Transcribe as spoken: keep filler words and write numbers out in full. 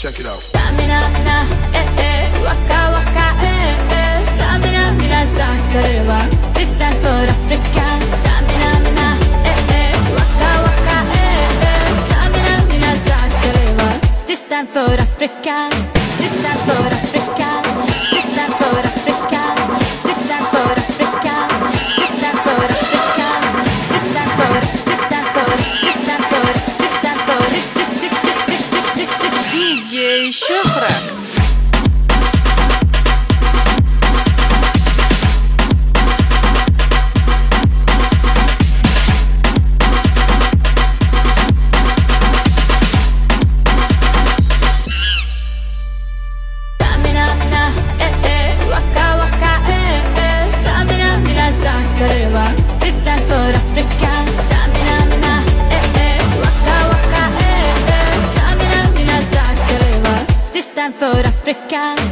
Check it out. Samina mina, eh eh, waka waka, eh eh. Samina mina sakareva, this time for Africa. Samina mina, eh eh, waka waka, eh eh. Samina mina sakareva, this time for Africa. This time for Africa. This time for Africa. This time for Africa. This time for Africa. This time for. This time for. This time for. This time for. This this this this this this this this D J Shufrak. This time for Africa. Samina mina, eh eh, waka waka, eh eh. Samina mina sakareva, this time for Africa.